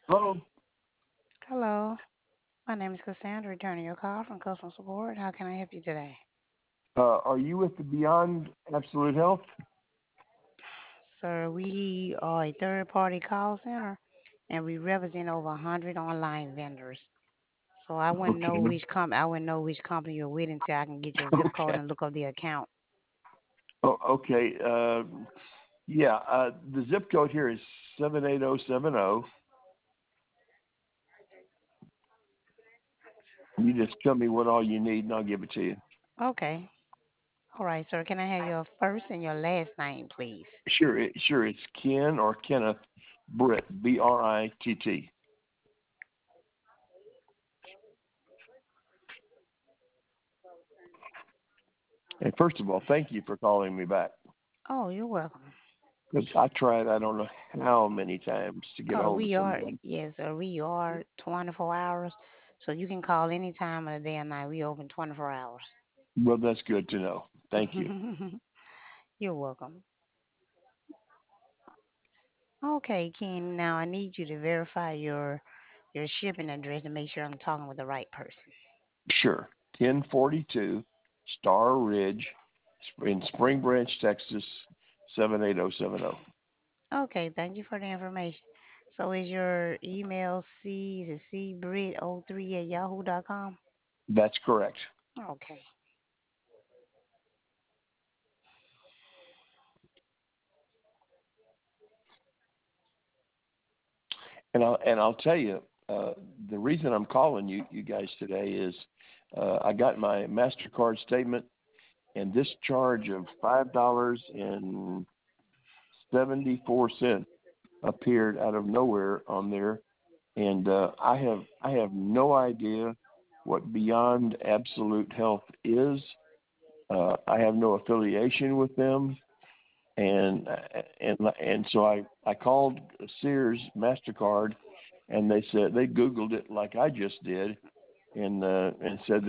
Hello. Hello, my name is Cassandra, returning your call from customer support. How can I help you today? Are you with the Beyond Absolute Health? Sir, we are a third-party call center, and we represent over 100 online vendors. So Okay. I wouldn't know which company you're with until I can get your zip code Okay. and look up the account. Oh, okay. Yeah. The zip code here is 78070. You just tell me what all you need, and I'll give it to you. Okay. All right, sir. Can I have your first and your last name, please? Sure. Sure. It's Ken or Kenneth Britt, Britt. And first of all, thank you for calling me back. Oh, you're welcome. Because I tried, I don't know how many times to get a Oh, hold of we are, someone. yes, sir. We are 24 hours, so you can call any time of the day and night. We open 24 hours. Well, that's good to know. Thank you. You're welcome. Okay, Ken. Now I need you to verify your shipping address to make sure I'm talking with the right person. Sure. 1042 Star Ridge in Spring Branch, Texas, 78070. Okay, thank you for the information. So is your email is it cbrit03 at yahoo.com? That's correct. Okay. And I'll tell you, uh, the reason I'm calling you guys today is I got my Mastercard statement, and this charge of $5.74 appeared out of nowhere on there, and I have no idea what Beyond Absolute Health is. I have no affiliation with them, and and so I called Sears Mastercard, and they said they Googled it like I just did, and said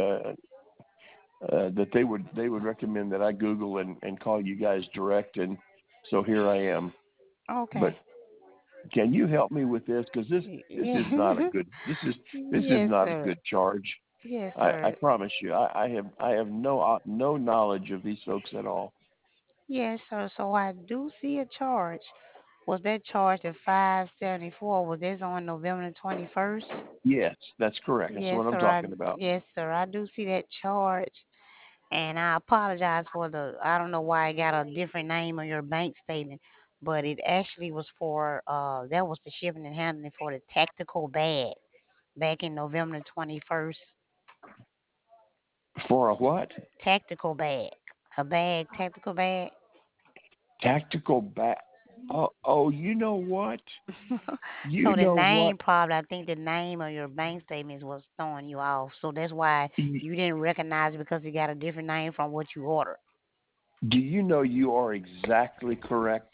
that they would recommend that I Google and call you guys direct, and so here I am. Okay. But can you help me with this? Because this is not a Yeah. good this is Yes, not a sir. good charge. Yes, I sir. promise you, I have no knowledge of these folks at all. Yes, sir. So I do see a charge. Was that charge at 574? Was this on November the 21st? Yes, that's correct. That's Yes, what I'm sir. talking about. Yes, sir. I do see that charge. And I apologize for I don't know why I got a different name on your bank statement, but it actually was that was the shipping and handling for the tactical bag back in November the 21st. For a what? Tactical bag. Tactical bag. Tactical back. Oh, you know what? You So the know what? name probably, I think the name of your bank statements was throwing you off. So that's why Y- you didn't recognize it because it got a different name from what you ordered. Do you know you are exactly correct?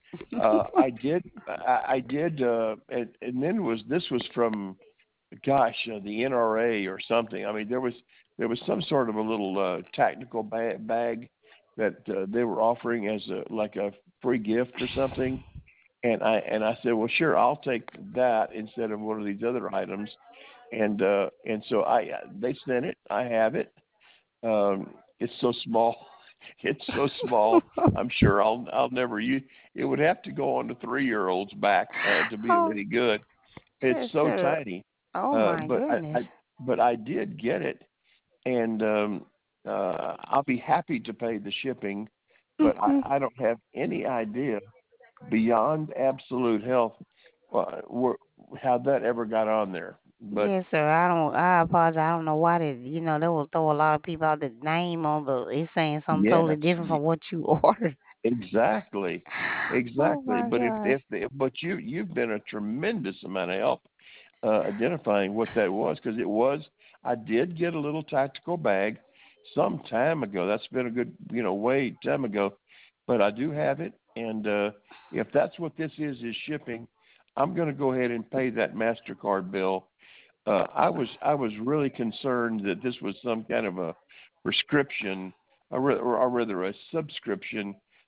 I did, and then this was from, gosh, the NRA or something. I mean, there was some sort of a little tactical bag that they were offering as like a free gift or something. And I said, well, sure, I'll take that instead of one of these other items. And so they sent it. I have it. It's so small. It's so small. I'm sure I'll never use. It would have to go on the 3-year-old's back to be Oh, really good. It's yes, so sir. tiny. Oh Uh, my but I, goodness. I but I did get it, and I'll be happy to pay the shipping. But I don't have any idea beyond Absolute Health where, how that ever got on there. But Yes, sir. I apologize. I don't know why they will throw a lot of people out the name on the it's saying something totally yes, different from what you ordered. exactly, Oh exactly. my But gosh. but you've been a tremendous amount of help identifying what that was, because it was. I did get a little tactical bag some time ago. That's been a good way time ago, but I do have it, and if that's what this is shipping, I'm going to go ahead and pay that Mastercard bill. I was really concerned that this was some kind of a prescription, or rather a subscription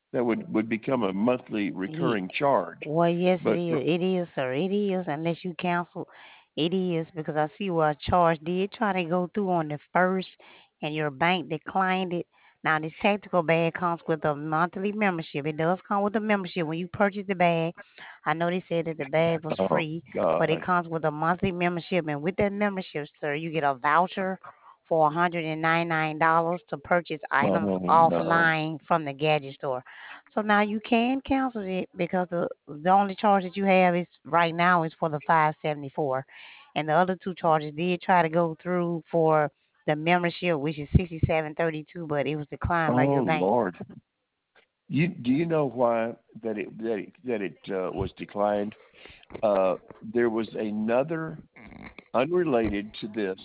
that would become a monthly Ye- recurring charge. Well, yes, it But is. It is, sir. It is. Unless you cancel, it is because I see where a charge did try to go through on the first, and your bank declined it. Now, this tactical bag comes with a monthly membership. It does come with a membership when you purchase the bag. I know they said that the bag was oh free, but it God, comes with a monthly membership, and with that membership, sir, you get a voucher for $199 to purchase items oh no, offline from the gadget store. So now you can cancel it because the only charge that you have is right now is for the 574, and the other two charges did try to go through for the membership, which is 6732, but it was declined by oh your bank. Lord. Do you know why that it was declined? There was another unrelated to this.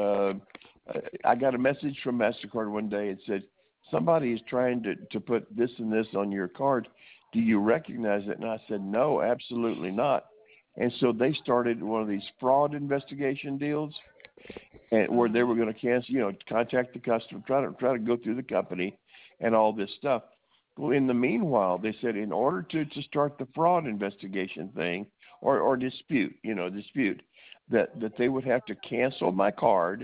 I got a message from Mastercard one day. It said somebody is trying to put this and this on your card. Do you recognize it? And I said no, absolutely not. And so they started one of these fraud investigation deals, and where they were going to cancel, contact the customer, try to go through the company, and all this stuff. Well, in the meanwhile, they said in order to start the fraud investigation thing or dispute that they would have to cancel my card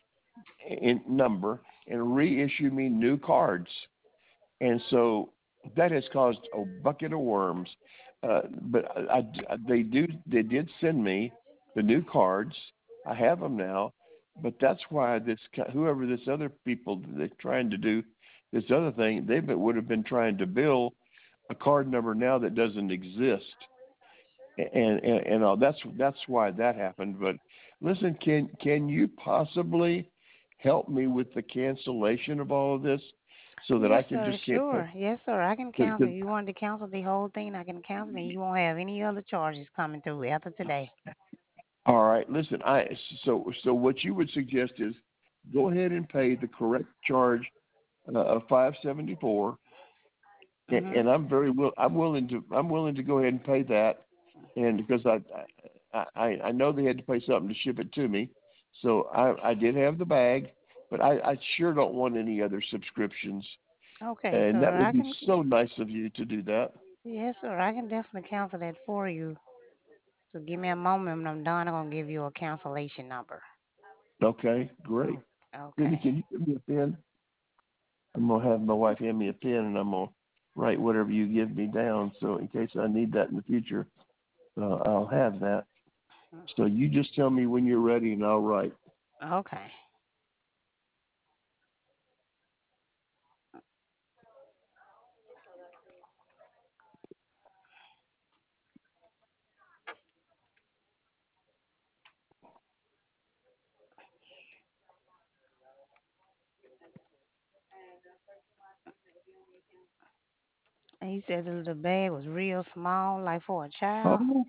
in number and reissue me new cards. And so that has caused a bucket of worms. But they did send me the new cards. I have them now, but that's why whoever this other people they're trying to do this other thing, would have been trying to bill a card number now that doesn't exist, and that's why that happened. But listen, can you possibly help me with the cancellation of all of this so that Yes, I can sir. just get Sure. Yes, sir. I can cancel. because If you wanted to cancel the whole thing, I can cancel it. You won't have any other charges coming through after today. all right, listen, so what you would suggest is go ahead and pay the correct charge of 574, Mhm. and I'm willing to go ahead and pay that, and because I know they had to pay something to ship it to me, so I did have the bag, but I sure don't want any other subscriptions, Okay, and that sir. would be so nice of you to do that. Yes, sir. I can definitely cancel that for you. So give me a moment. When I'm done, I'm gonna give you a cancellation number. Okay, great. Oh, Cindy, okay. can you give me a pen? I'm gonna have my wife hand me a pen, and I'm gonna write whatever you give me down, so in case I need that in the future, I'll have that. So you just tell me when you're ready, and I'll write. Okay. And you said the bag was real small, like for a child. Oh,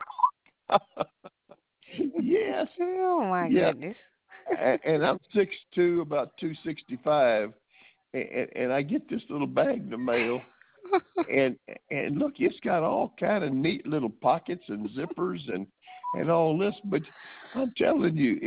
yes, Oh my yeah. goodness. And I'm 6'2", about 265, and I get this little bag in the mail, and look, it's got all kind of neat little pockets and zippers and all this, but I'm telling you,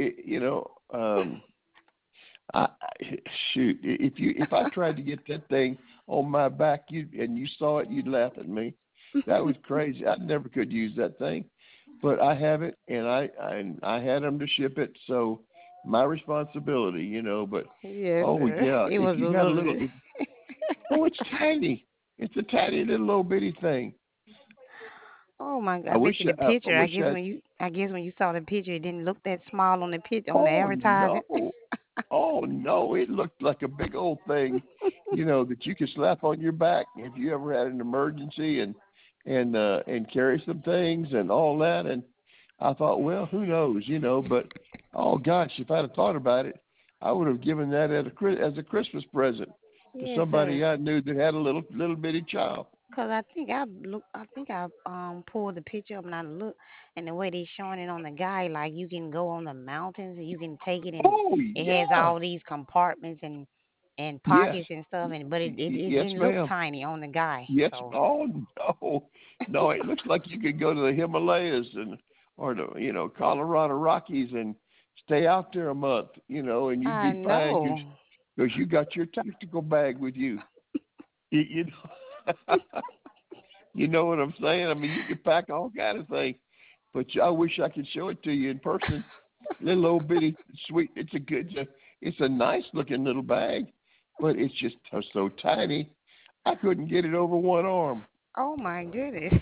shoot, if I tried to get that thing on my back, you saw it, you'd laugh at me. That was crazy. I never could use that thing, but I have it, and I had them to ship it, so my responsibility, But Yes, oh sir. yeah, It if was a you got a little. little, oh, it's tiny. It's a tiny little old bitty thing. Oh my God! I I bet wish you the I picture. wish I. I guess when you saw the picture, it didn't look that small on the picture on the Oh advertising. no. Oh no, it looked like a big old thing, that you could slap on your back if you ever had an emergency and carry some things and all that. And I thought, well, who knows, but oh gosh, if I'd have thought about it, I would have given that as a Christmas present to Yes, sir. somebody I knew that had a little bitty child. Cause I think I pulled the picture up and I look, and the way they showing it on the guy, like you can go on the mountains and you can take it, and Oh it has yeah, all these compartments and yes, pockets and stuff, and but it yes, didn't look ma'am. tiny on the guy. Yes. So Oh no, no. It looks like you could go to the Himalayas or the Colorado Rockies and stay out there a month, and you'd I be fine know. because you got your tactical bag with you. You know. You know what I'm saying? I mean, you can pack all kind of things, but I wish I could show it to you in person. Little old bitty sweet. It's a good. It's a nice looking little bag, but it's just so tiny. I couldn't get it over one arm. Oh my goodness.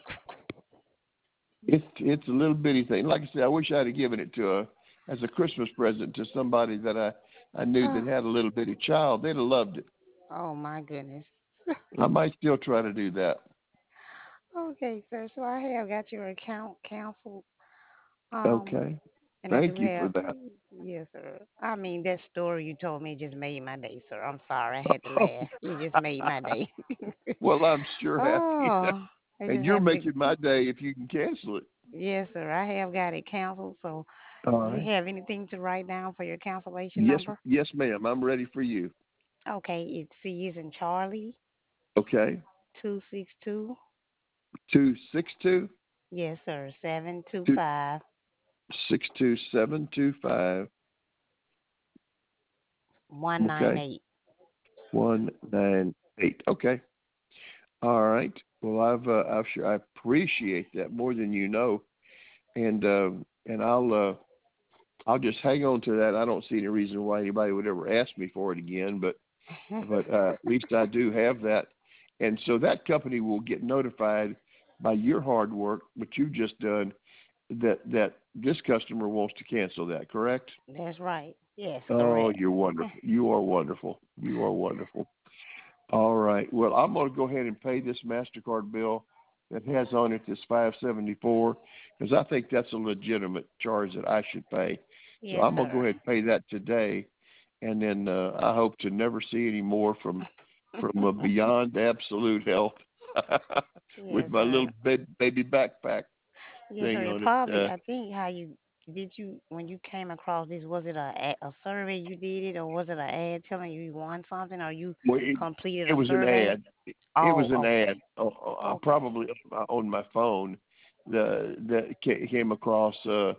It's a little bitty thing. Like I said, I wish I'd have given it to as a Christmas present to somebody that I knew that had a little bitty child. They'd have loved it. Oh my goodness. I might still try to do that. Okay, sir. So I have got your account canceled. Um, Okay. and I do Thank you for have, that. yes, sir. I mean, that story you told me just made my day, sir. I'm sorry, I had to laugh. It just made my day. Well, I'm sure happy. Oh, I And just you're happened to. making my day if you can cancel it. Yes, sir. I have got it canceled. So, All do you right. have anything to write down for your cancellation Yes, number? yes, ma'am. I'm ready for you. Okay, it's C as in Charlie, Okay. 262. 262 Yes, sir. Seven two two five six two 725. one nine Okay. eight. 198. Okay. All right. Well, I've sure I appreciate that more than you know, and I'll just hang on to that. I don't see any reason why anybody would ever ask me for it again, but at least I do have that, and so that company will get notified by your hard work, what you've just done, that this customer wants to cancel that. Correct? That's right. Yes, Oh, correct. you're wonderful. You are wonderful. You are wonderful. All right. Well, I'm going to go ahead and pay this Mastercard bill that has on it this 574 because I think that's a legitimate charge that I should pay. So Yes, I'm going to go sir. ahead and pay that today, and then I hope to never see any more from a Beyond Absolute Health with Yes, my little sir. baby backpack Yes, sir. thing It on it. probably, I think, how you did you when you came across this, was it a survey you did it, or was it an ad telling you you won something, or you Well, completed it a was an survey? ad. It was Oh, an okay, ad. I okay, probably on my phone that came across.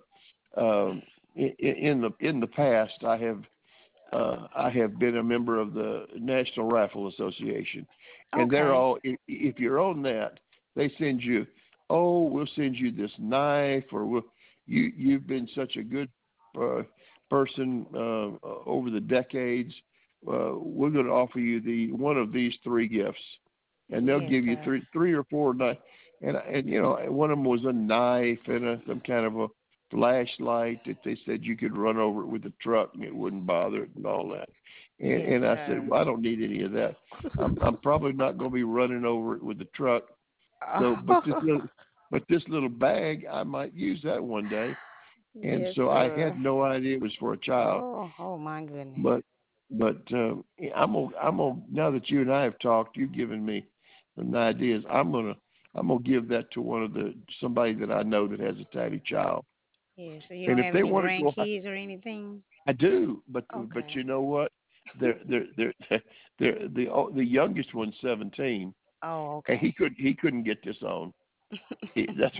In the past, I have been a member of the National Rifle Association, and they're okay. all. If you're on that, they send you. Oh, we'll send you this knife, or you've been such a good uh, person over the decades. We're going to offer you the one of these three gifts, and they'll Yes, give you sir. three or four knives. And you know, one of them was a knife and some kind of a flashlight that they said you could run over it with a truck and it wouldn't bother it and all that. Yes, And I said, sir. well, I don't need any of that. I'm probably not going to be running over it with the truck. So, but this little bag, I might use that one day. And Yes, so I sir. had no idea it was for a child. Oh, oh my goodness. But I'm gonna now that you and I have talked, you've given me some ideas. I'm gonna give that to one of the somebody that I know that has a tiny child. Yeah, so you And don't if have they any want to go, grandkids or anything? I do. But Okay. you know what? They're the youngest one's 17, Oh, and okay. he couldn't get this on. That's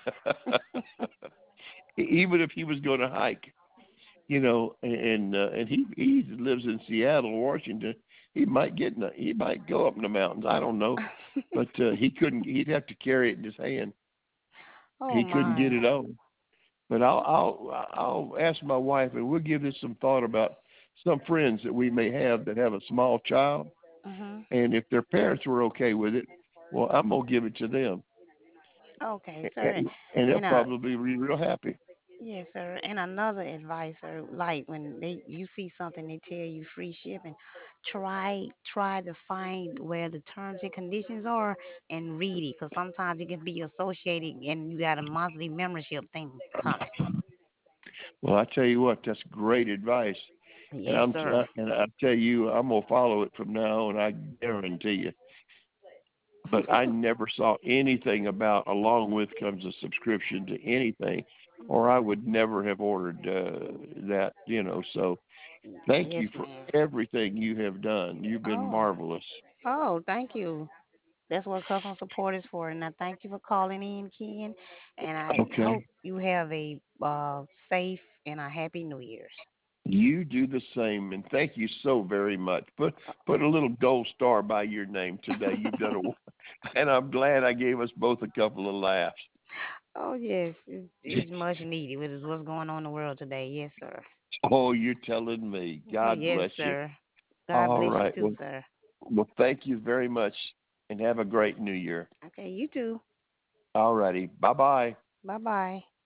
even if he was going to hike, you know, and he lives in Seattle, Washington. He might go up in the mountains. I don't know, but he couldn't. He'd have to carry it in his hand. Oh He couldn't get my. it on. But I'll ask my wife, and we'll give this some thought about some friends that we may have that have a small child, Mhm. and if their parents were okay with it, well, I'm gonna give it to them, Okay, sir. and they'll And probably be real happy. yes, sir. And another advice, sir, like when they you see something they tell you free shipping, try to find where the terms and conditions are and read it, because sometimes it can be associated and you got a monthly membership thing coming. Well, I tell you what, that's great advice. And Yes, sir. I tell you, I'm gonna follow it from now on. I guarantee you. But I never saw anything about along with comes a subscription to anything, or I would never have ordered that. You know, so thank Yes, you for ma'am. everything you have done. You've been Oh, marvelous. oh, thank you. That's what customer support is for. And I thank you for calling in, Ken. And I Okay. hope you have a safe and a happy New Year's. You do the same, and thank you so very much. Put a little gold star by your name today. You've done and I'm glad I gave us both a couple of laughs. Oh yes, it's much needed with what's going on in the world today. Yes, sir. Oh, you're telling me. God Yes, bless you. sir. God All bless you right. too, sir. Well, thank you very much, and have a great New Year. Okay, you too. All righty. Bye bye. Bye bye.